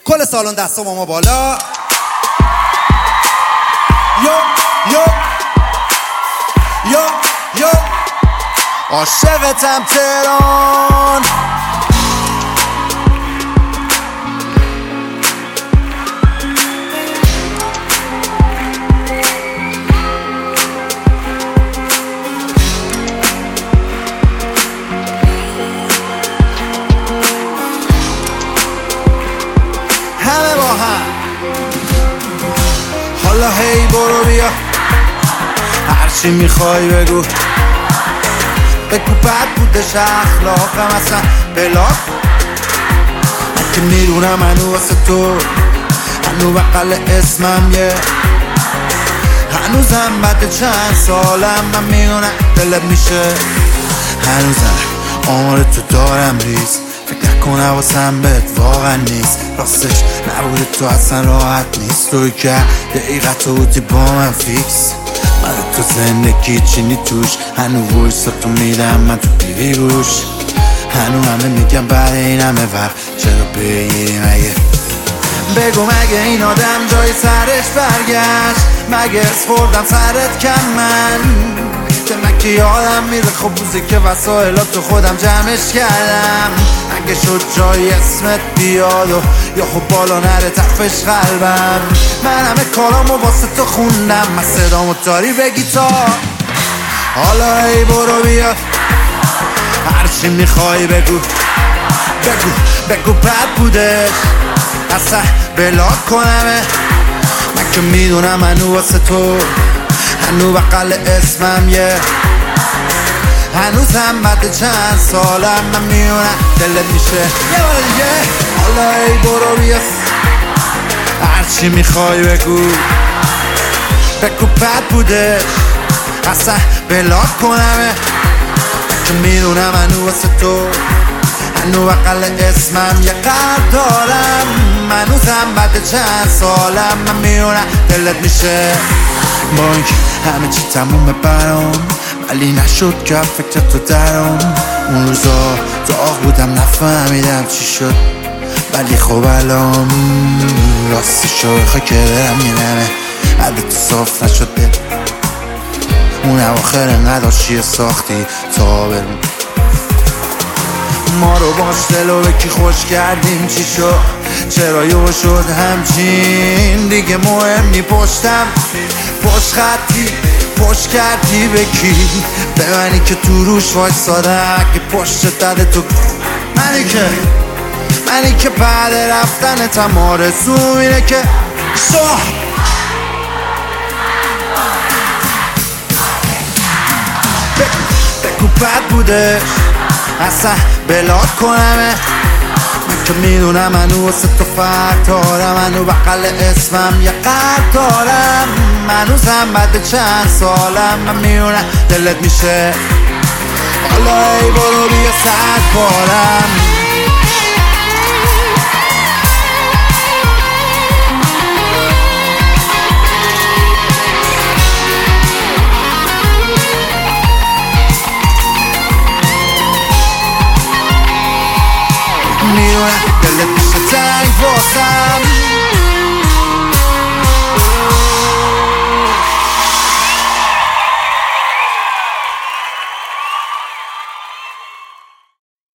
کل سالن دستا با ما بالا. یو یو یو یو عاشقتم تهران. همه با هم حالا هی برو بیا، هرچی میخوای بگو بگو. بد بودش اخلاقم اصلا بلاک، من که میدونم هنو واسه تو، هنو بقل اسمم هنوزم بعد چند سالم من میدونم دلت میشه. هنوزم آمار تو دارم ریز، فکر نکن حواسم بهت واقعا نیست. راستش نبوده تو اصلا راحت نیست، توی که دقیقت تو بودی با من فیکس. من تو زندگی چینی توش، هنو ویسا تو میدم من تو بیوی روش. هنو همه میگم بعد این همه وقت چرا بگیری مگه؟ بگو مگه این آدم جای سرش برگشت؟ مگه اسفردم سرت کم من؟ که من که یادم میره خب روزی که وسایلات تو خودم جمعش کردم. اگه شد جای اسمت بیاد و یا خب بالا نره تفش قلبم. من همه کارامو واسه تو خوندم، من صدامو داری بگی تا حالا ای برو بیا، هرچی میخوای بگو بگو بگو. بد بودش اصلا بلاک کنمه، من که میدونم هنو واسه تو، هنو بقل اسمم هنوزم بعد چند سالم من میونم دلت میشه یه بار دیگه. حالا ای برو بیا، هرچی میخوای بگو بگو. بد بوده اصلا بلاک کنمه، که میدونم هنو واسه تو، هنو بقل اسمم یه قلب دارم. هنوزم بعد چند سالم من میونم دلت میشه. بانک همه چی تمومه برام، ولی نشد که فکر تو درام. اون روزا داغ بودم نفهمیدم چی شد، ولی خب الان راستی شوخه که برم میرمه. بعد تو صاف نشده اون اواخر انقدر چیه ساختی تا برم ما رو باش دلو بکی خوش کردیم. چی شد چرا یو شد همچین دیگه مهم نی؟ پشتم پشت خطی پشت کردی به کی؟ به منی که تو روش وایسادم که پشت داده تو. منی که بعد رفتن تم آرزوم اینه که بگو بد بوده اصلا بلاک کنمه، من که میدونم هنو واسه تو فرق دارم. هنو بقل اسمم یه قلب دارم، هنوزم بعد چند سالم من میدونم دلت میشه. حالا ای برو بیا 100 بارم. میدونم دلت میشه تنگ واسم،